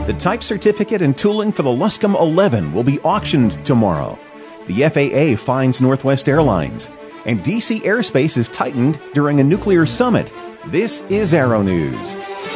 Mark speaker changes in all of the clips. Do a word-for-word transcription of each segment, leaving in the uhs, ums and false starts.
Speaker 1: The type certificate and tooling for the Luscombe eleven will be auctioned tomorrow. The F A A fines Northwest Airlines. And D C airspace is tightened during a nuclear summit. This is Aero News.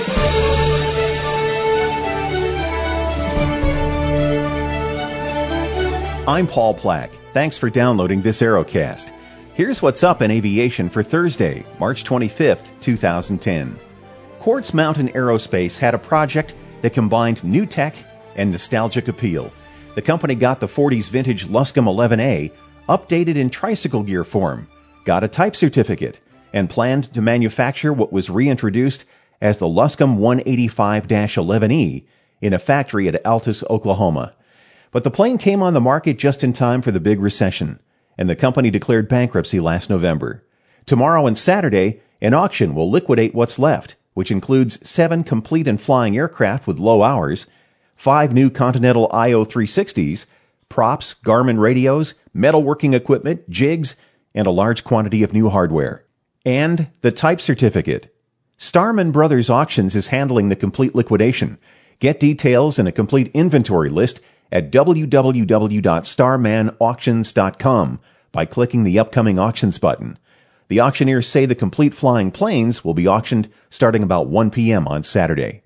Speaker 1: I'm Paul Plack. Thanks for downloading this Aerocast. Here's what's up in aviation for Thursday, March twenty-fifth, twenty ten. Quartz Mountain Aerospace had a project that combined new tech and nostalgic appeal. The company got the forties vintage Luscombe eleven A updated in tricycle gear form, got a type certificate, and planned to manufacture what was reintroduced as the Luscombe one eighty-five eleven E in a factory at Altus, Oklahoma. But the plane came on the market just in time for the big recession, and the company declared bankruptcy last November. Tomorrow and Saturday, an auction will liquidate what's left, which includes seven complete and flying aircraft with low hours, five new Continental I O three sixties, props, Garmin radios, metalworking equipment, jigs, and a large quantity of new hardware. And the type certificate. Starman Brothers Auctions is handling the complete liquidation. Get details and a complete inventory list at w w w dot starman auctions dot com by clicking the upcoming auctions button. The auctioneers say the complete flying planes will be auctioned starting about one p.m. on Saturday.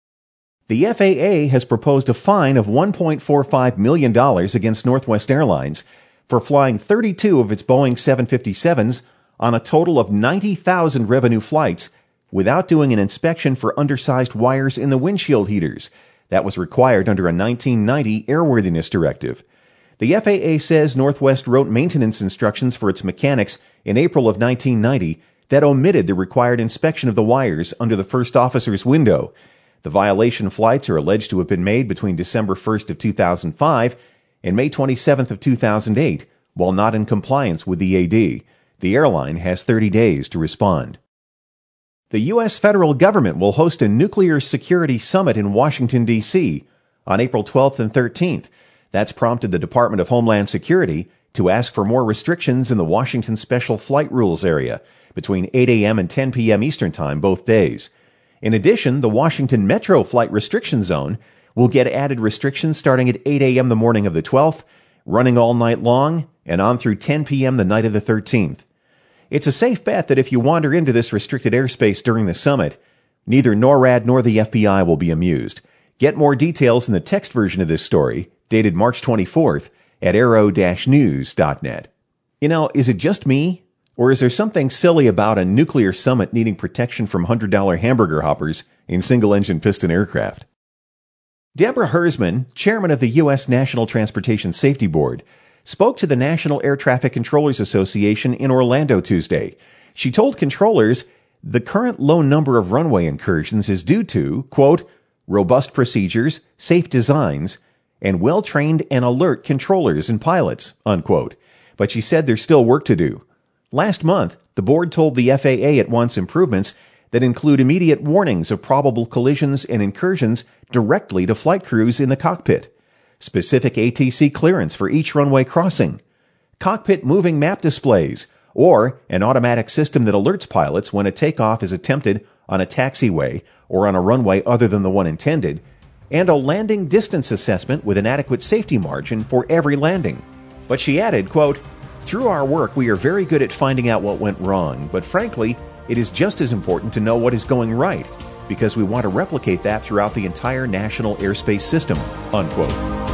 Speaker 1: The F A A has proposed a fine of one point four five million dollars against Northwest Airlines for flying thirty-two of its Boeing seven fifty-sevens on a total of ninety thousand revenue flights without doing an inspection for undersized wires in the windshield heaters. That was required under a nineteen ninety airworthiness directive. The F A A says Northwest wrote maintenance instructions for its mechanics in April of nineteen ninety that omitted the required inspection of the wires under the first officer's window. The violation flights are alleged to have been made between December first of two thousand five and May twenty-seventh of two thousand eight, while not in compliance with the A D. The airline has thirty days to respond. The U S federal government will host a nuclear security summit in Washington, D C on April twelfth and thirteenth. That's prompted the Department of Homeland Security to ask for more restrictions in the Washington Special Flight Rules area between eight a.m. and ten p.m. Eastern Time both days. In addition, the Washington Metro Flight Restriction Zone will get added restrictions starting at eight a.m. the morning of the twelfth, running all night long, and on through ten p.m. the night of the thirteenth. It's a safe bet that if you wander into this restricted airspace during the summit, neither NORAD nor the F B I will be amused. Get more details in the text version of this story, dated March twenty-fourth, at aero dash news dot net. You know, is it just me? Or is there something silly about a nuclear summit needing protection from one hundred dollars hamburger hoppers in single-engine piston aircraft? Deborah Hersman, chairman of the U S National Transportation Safety Board, spoke to the National Air Traffic Controllers Association in Orlando Tuesday. She told controllers the current low number of runway incursions is due to, quote, robust procedures, safe designs, and well-trained and alert controllers and pilots, unquote. But she said there's still work to do. Last month, the board told the F A A it wants improvements that include immediate warnings of probable collisions and incursions directly to flight crews in the cockpit, specific A T C clearance for each runway crossing, cockpit moving map displays, or an automatic system that alerts pilots when a takeoff is attempted on a taxiway or on a runway other than the one intended, and a landing distance assessment with an adequate safety margin for every landing. But she added, quote, through our work, we are very good at finding out what went wrong, but frankly, it is just as important to know what is going right, because we want to replicate that throughout the entire national airspace system, unquote.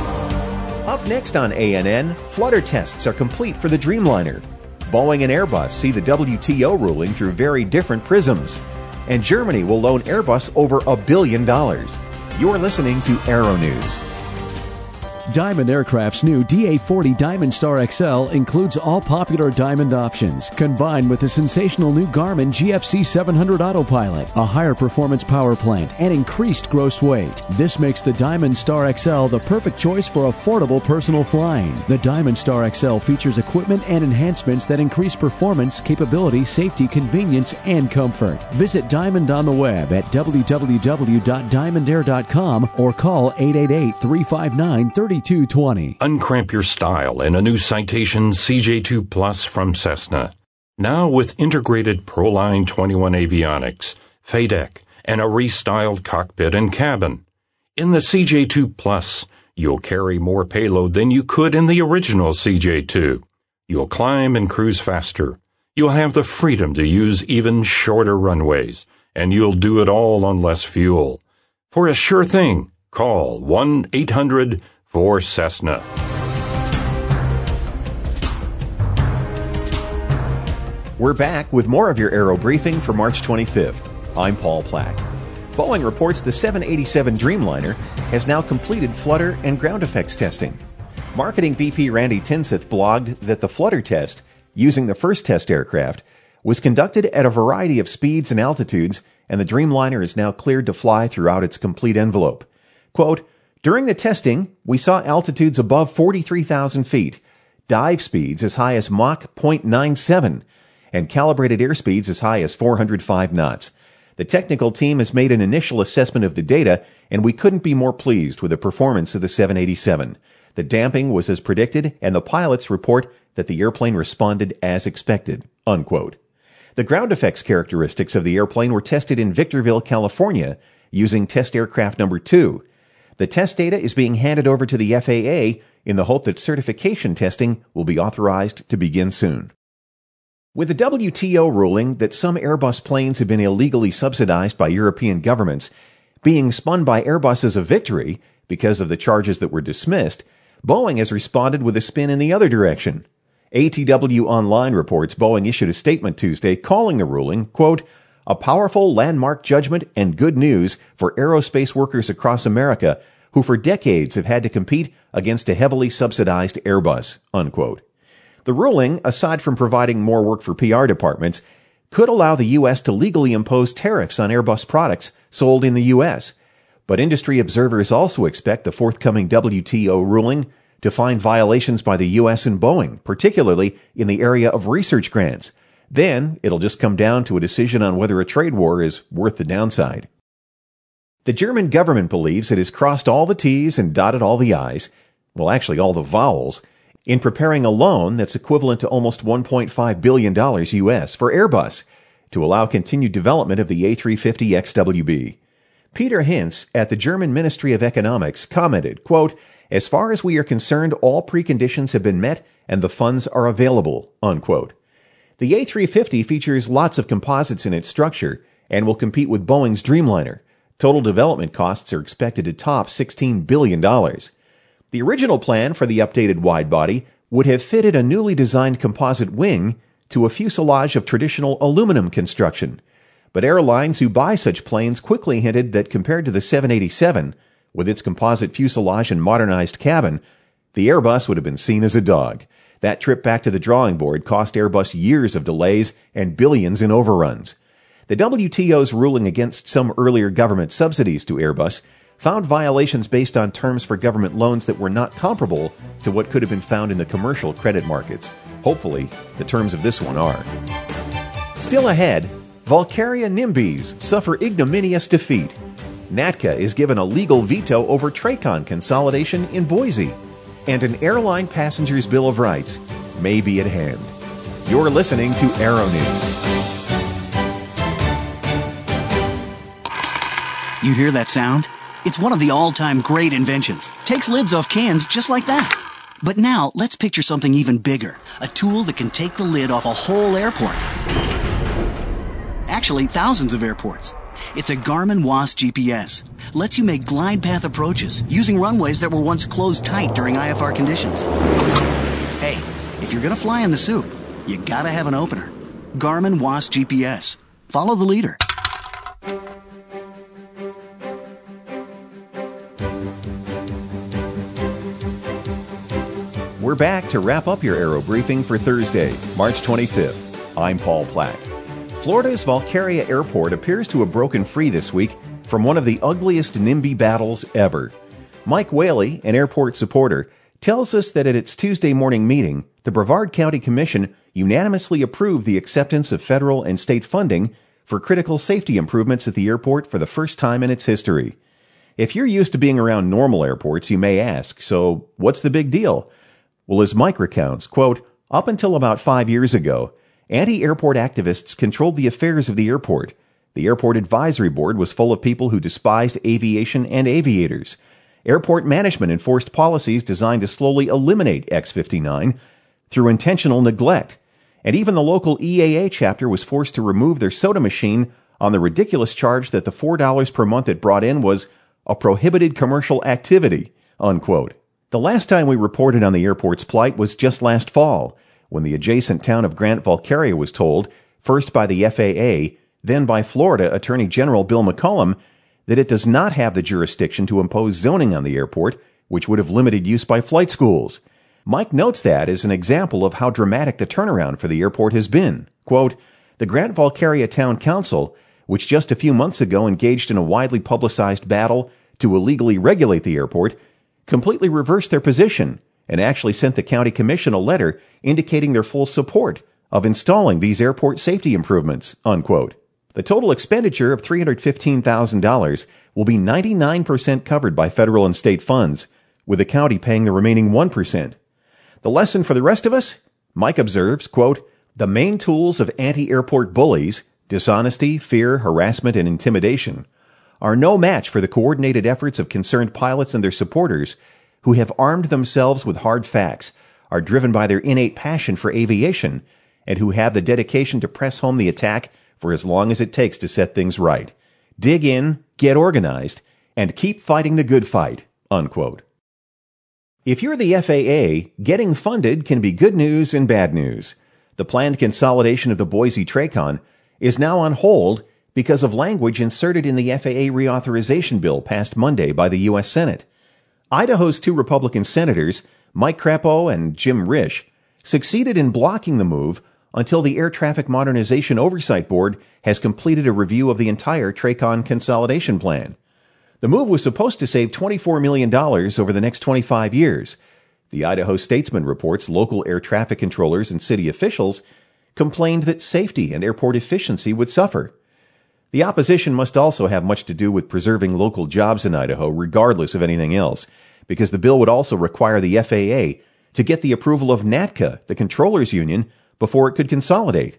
Speaker 1: Up next on A N N, flutter tests are complete for the Dreamliner. Boeing and Airbus see the W T O ruling through very different prisms. And Germany will loan Airbus over a billion dollars. You're listening to Aero News.
Speaker 2: Diamond Aircraft's new D A forty Diamond Star X L includes all popular Diamond options, combined with the sensational new Garmin G F C seven hundred Autopilot, a higher performance power plant, and increased gross weight. This makes the Diamond Star X L the perfect choice for affordable personal flying. The Diamond Star X L features equipment and enhancements that increase performance, capability, safety, convenience, and comfort. Visit Diamond on the web at w w w dot diamond air dot com or call eight eight eight, three five nine, three two two zero.
Speaker 3: Uncramp your style in a new Citation C J two Plus from Cessna. Now with integrated Proline twenty-one avionics, FADEC, and a restyled cockpit and cabin. In the C J two Plus, you'll carry more payload than you could in the original C J two. You'll climb and cruise faster. You'll have the freedom to use even shorter runways, and you'll do it all on less fuel. For a sure thing, call one eight hundred four Cessna.
Speaker 1: We're back with more of your Aero Briefing for March twenty-fifth. I'm Paul Plack. Boeing reports the seven eighty-seven Dreamliner has now completed flutter and ground effects testing. Marketing V P Randy Tinseth blogged that the flutter test, using the first test aircraft, was conducted at a variety of speeds and altitudes, and the Dreamliner is now cleared to fly throughout its complete envelope. Quote, during the testing, we saw altitudes above forty-three thousand feet, dive speeds as high as Mach zero point nine seven, and calibrated airspeeds as high as four hundred five knots. The technical team has made an initial assessment of the data, and we couldn't be more pleased with the performance of the seven eighty-seven. The damping was as predicted, and the pilots report that the airplane responded as expected. Unquote. The ground effects characteristics of the airplane were tested in Victorville, California, using test aircraft number two. The test data is being handed over to the F A A in the hope that certification testing will be authorized to begin soon. With the W T O ruling that some Airbus planes have been illegally subsidized by European governments being spun by Airbus as a victory because of the charges that were dismissed, Boeing has responded with a spin in the other direction. A T W Online reports Boeing issued a statement Tuesday calling the ruling, quote, a powerful landmark judgment and good news for aerospace workers across America who for decades have had to compete against a heavily subsidized Airbus, unquote. The ruling, aside from providing more work for P R departments, could allow the U S to legally impose tariffs on Airbus products sold in the U S. But industry observers also expect the forthcoming W T O ruling to find violations by the U S and Boeing, particularly in the area of research grants. Then it'll just come down to a decision on whether a trade war is worth the downside. The German government believes it has crossed all the T's and dotted all the I's, well, actually all the vowels, in preparing a loan that's equivalent to almost one point five billion dollars U S for Airbus to allow continued development of the A three fifty X W B. Peter Hintz at the German Ministry of Economics commented, quote, as far as we are concerned, all preconditions have been met and the funds are available, unquote. The A three fifty features lots of composites in its structure and will compete with Boeing's Dreamliner. Total development costs are expected to top sixteen billion dollars. The original plan for the updated widebody would have fitted a newly designed composite wing to a fuselage of traditional aluminum construction. But airlines who buy such planes quickly hinted that compared to the seven eighty-seven, with its composite fuselage and modernized cabin, the Airbus would have been seen as a dog. That trip back to the drawing board cost Airbus years of delays and billions in overruns. The W T O's ruling against some earlier government subsidies to Airbus found violations based on terms for government loans that were not comparable to what could have been found in the commercial credit markets. Hopefully, the terms of this one are. Still ahead, Valkyria NIMBYs suffer ignominious defeat. NATCA is given a legal veto over TRACON consolidation in Boise. And an airline passenger's Bill of Rights may be at hand. You're listening to Aero News.
Speaker 4: You hear that sound? It's one of the all-time great inventions. Takes lids off cans just like that. But now, let's picture something even bigger. A tool that can take the lid off a whole airport. Actually, thousands of airports. It's a Garmin WAAS G P S. Lets you make glide path approaches using runways that were once closed tight during I F R conditions. Hey, if you're gonna fly in the soup, you gotta have an opener. Garmin WAAS G P S. Follow the leader.
Speaker 1: We're back to wrap up your Aero Briefing for Thursday, March twenty-fifth. I'm Paul Plack. Florida's Valkyria Airport appears to have broken free this week from one of the ugliest NIMBY battles ever. Mike Whaley, an airport supporter, tells us that at its Tuesday morning meeting, the Brevard County Commission unanimously approved the acceptance of federal and state funding for critical safety improvements at the airport for the first time in its history. If you're used to being around normal airports, you may ask, so what's the big deal? Well, as Mike recounts, quote, up until about five years ago, anti-airport activists controlled the affairs of the airport. The airport advisory board was full of people who despised aviation and aviators. Airport management enforced policies designed to slowly eliminate X fifty-nine through intentional neglect. And even the local E A A chapter was forced to remove their soda machine on the ridiculous charge that the four dollars per month it brought in was a prohibited commercial activity, unquote. The last time we reported on the airport's plight was just last fall, when the adjacent town of Grant Valcaria was told, first by the F A A, then by Florida Attorney General Bill McCollum, that it does not have the jurisdiction to impose zoning on the airport, which would have limited use by flight schools. Mike notes that as an example of how dramatic the turnaround for the airport has been. Quote, the Grant Valcaria Town Council, which just a few months ago engaged in a widely publicized battle to illegally regulate the airport, completely reversed their position and actually sent the county commission a letter indicating their full support of installing these airport safety improvements, unquote. The total expenditure of three hundred fifteen thousand dollars will be ninety-nine percent covered by federal and state funds, with the county paying the remaining one percent. The lesson for the rest of us? Mike observes, quote, the main tools of anti-airport bullies, dishonesty, fear, harassment, and intimidation, are no match for the coordinated efforts of concerned pilots and their supporters who have armed themselves with hard facts, are driven by their innate passion for aviation, and who have the dedication to press home the attack for as long as it takes to set things right. Dig in, get organized, and keep fighting the good fight, unquote. If you're the F A A, getting funded can be good news and bad news. The planned consolidation of the Boise Tracon is now on hold because of language inserted in the F A A reauthorization bill passed Monday by the U S Senate. Idaho's two Republican senators, Mike Crapo and Jim Risch, succeeded in blocking the move until the Air Traffic Modernization Oversight Board has completed a review of the entire Tracon consolidation plan. The move was supposed to save twenty-four million dollars over the next twenty-five years. The Idaho Statesman reports local air traffic controllers and city officials complained that safety and airport efficiency would suffer. The opposition must also have much to do with preserving local jobs in Idaho, regardless of anything else, because the bill would also require the F A A to get the approval of NATCA, the controllers union, before it could consolidate.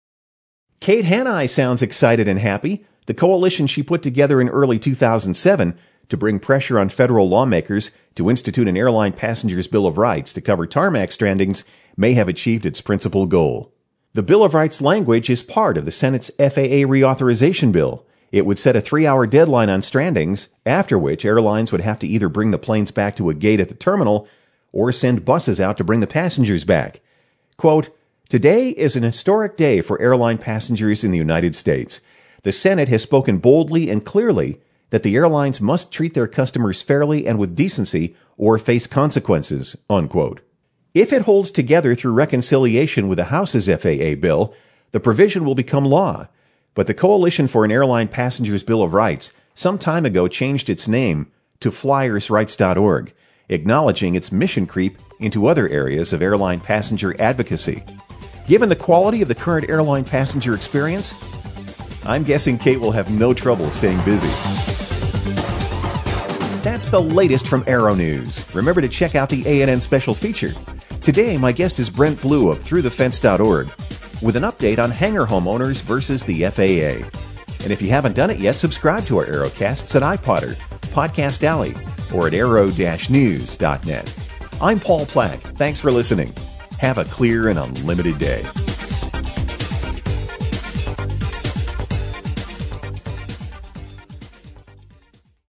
Speaker 1: Kate Hanai sounds excited and happy. The coalition she put together in early two thousand seven to bring pressure on federal lawmakers to institute an airline passenger's Bill of Rights to cover tarmac strandings may have achieved its principal goal. The Bill of Rights language is part of the Senate's F A A reauthorization bill. It would set a three-hour deadline on strandings, after which airlines would have to either bring the planes back to a gate at the terminal or send buses out to bring the passengers back. Quote, today is an historic day for airline passengers in the United States. The Senate has spoken boldly and clearly that the airlines must treat their customers fairly and with decency or face consequences, unquote. If it holds together through reconciliation with the House's F A A bill, the provision will become law. But the Coalition for an Airline Passenger's Bill of Rights some time ago changed its name to flyers rights dot org, acknowledging its mission creep into other areas of airline passenger advocacy. Given the quality of the current airline passenger experience, I'm guessing Kate will have no trouble staying busy. That's the latest from Aero News. Remember to check out the A N N special feature. Today, my guest is Brent Blue of through the fence dot org with an update on hangar homeowners versus the F A A. And if you haven't done it yet, subscribe to our Aerocasts at iPodder, Podcast Alley, or at aero dash news dot net. I'm Paul Plack. Thanks for listening. Have a clear and unlimited day.